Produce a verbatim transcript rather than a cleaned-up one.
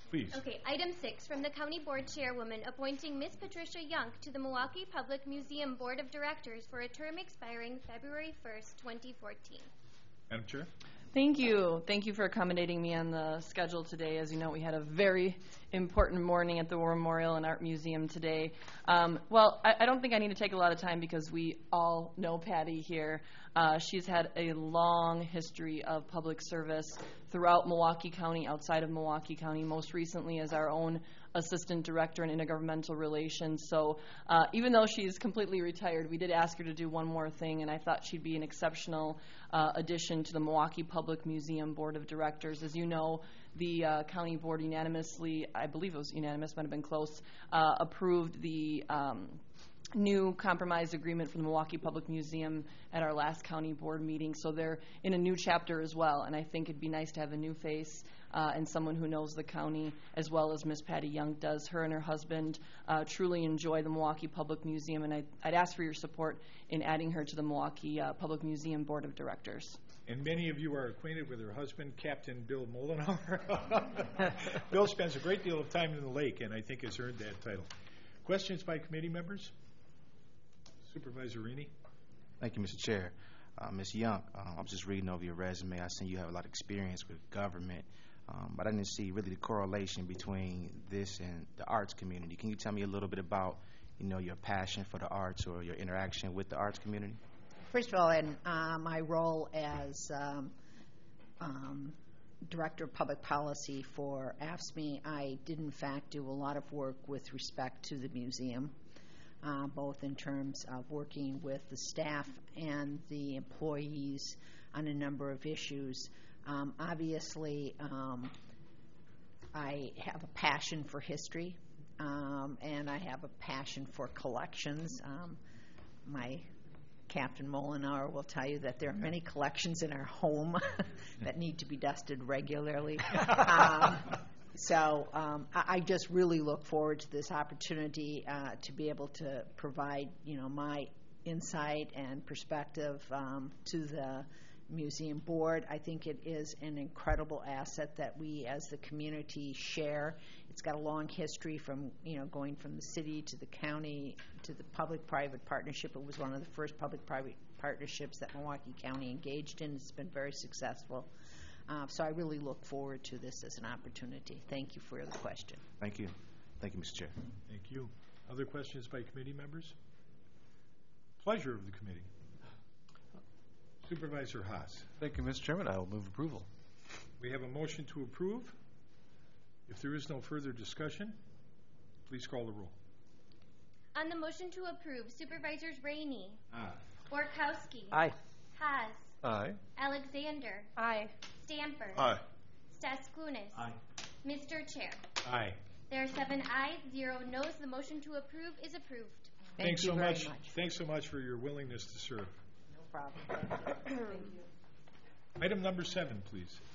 Please. Okay, item six, from the County Board Chairwoman, appointing Miss Patricia Young to the Milwaukee Public Museum Board of Directors for a term expiring February first, twenty fourteen. Madam Chair? Thank you. Thank you for accommodating me on the schedule today. As you know, we had a very important morning at the War Memorial and Art Museum today. Um, well, I, I don't think I need to take a lot of time because we all know Patty here. Uh, she's had a long history of public service throughout Milwaukee County, outside of Milwaukee County, most recently as our own Assistant Director in Intergovernmental Relations. So uh, even though she's completely retired, we did ask her to do one more thing, and I thought she'd be an exceptional uh, addition to the Milwaukee Public Museum Board of Directors. As you know, the uh, county board unanimously, I believe it was unanimous, might have been close, uh, approved the um, new compromise agreement for the Milwaukee Public Museum at our last county board meeting. So they're in a new chapter as well, and I think it'd be nice to have a new face uh, and someone who knows the county as well as Miss Patty Young does. Her and her husband uh, truly enjoy the Milwaukee Public Museum, and I'd, I'd ask for your support in adding her to the Milwaukee uh, Public Museum Board of Directors. And many of you are acquainted with her husband, Captain Bill Mollenauer. Bill spends a great deal of time in the lake, and I think has earned that title. Questions by committee members? Supervisor Rini. Thank you, Mister Chair. Uh, Miz Young, uh, I'm just reading over your resume. I see you have a lot of experience with government, um, but I didn't see really the correlation between this and the arts community. Can you tell me a little bit about, you know, your passion for the arts or your interaction with the arts community? First of all, in uh, my role as um, um, Director of Public Policy for A F S M E, I did in fact do a lot of work with respect to the museum. Uh, both in terms of working with the staff and the employees on a number of issues. Um, obviously, um, I have a passion for history, um, and I have a passion for collections. Um, my Captain Mollenauer will tell you that there are many collections in our home that need to be dusted regularly. Um, So um, I, I just really look forward to this opportunity uh, to be able to provide, you know, my insight and perspective um, to the museum board. I think it is an incredible asset that we as the community share. It's got a long history from, you know, going from the city to the county to the public-private partnership. It was one of the first public-private partnerships that Milwaukee County engaged in. It's been very successful. Uh, so I really look forward to this as an opportunity. Thank you for the question. Thank you. Thank you, Mister Chair. Thank you. Other questions by committee members? Pleasure of the committee. Supervisor Haas. Thank you, Mister Chairman. I will move approval. We have a motion to approve. If there is no further discussion, please call the roll. On the motion to approve, Supervisors Rainey. Aye. Borkowski. Aye. Haas. Aye. Alexander. Aye. Stamford. Aye. Staskunis. Aye. Mister Chair. Aye. There are seven ayes, zero noes. The motion to approve is approved. Thank Thanks you so very much. much. Thanks so much for your willingness to serve. No problem. Thank you. Item number seven, please.